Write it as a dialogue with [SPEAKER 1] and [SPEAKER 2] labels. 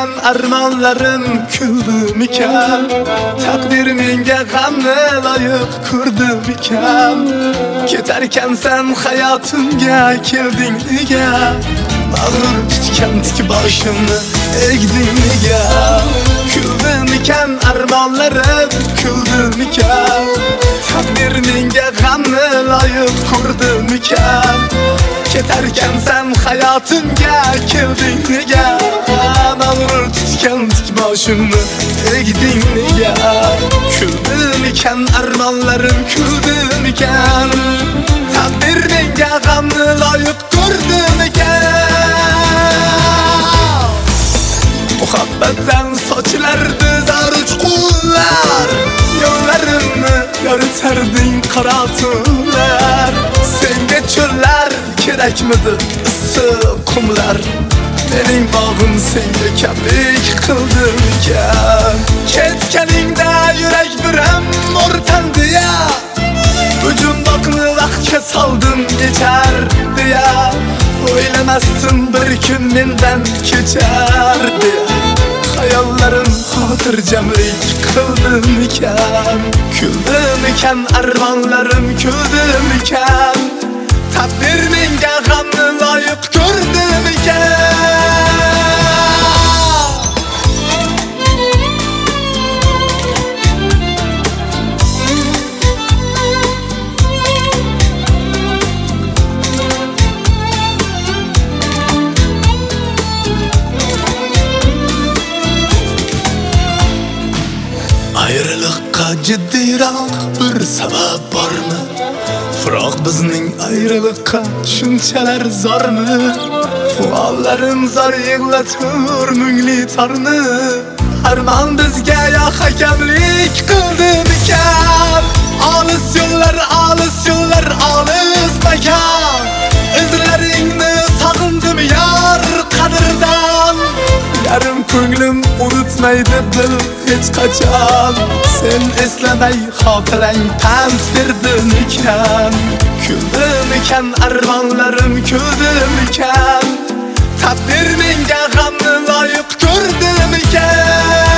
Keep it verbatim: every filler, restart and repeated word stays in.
[SPEAKER 1] iken armanlarım küldü miken Takdir menga g'amni layık kurdu miken Keterken sen hayatımga kelding nega Mağrur tutken tik başımı egding nega Küldü miken armanlarım küldü miken Takdir menga g'amni layık kurdu miken Keterken sen hayatımga kelding nega Mağrur tutken tik başımı egding nega Küldü miken armanlarım küldü miken Takdir menga g'amni layık kurdu miken Muhabbetten sochlardi zaruç qullar Yollarımni yoritarding qora tunlar Senga cho'llar kerakmidi issiq qumlar Mening bog'im senga kamlik qildi mikan Ketganingda yurak biram o'rtandi ya Bu jumboqni vaqtga soldim yechar deya O'ylamasdim bir kun mendan kechar deya Hayollarim xotirjamlik qildimikan Kuldimikan armonlarim kuldimikan Taqdir menga g'amni loyiq ko'rdimikan Ayrılıkka ciddiyroq bir sabab bormi? Biroq bizning ayrılıkka shunchalar zormi? Fuollarim zor yig'latur mungli torni Armon bizga yo hakamlik qildimikan Olis yo'llar, olis yo'llar, olis makon Izlaringni sog'indim yor qadrdan Yarim ko'nglim unutmaydi bil hech qachon Sen eslamay xotirang pand berdimikan Kuldimikan armonlarim kuldimikan Taqdir menga g'amni loyiq ko'rdimikan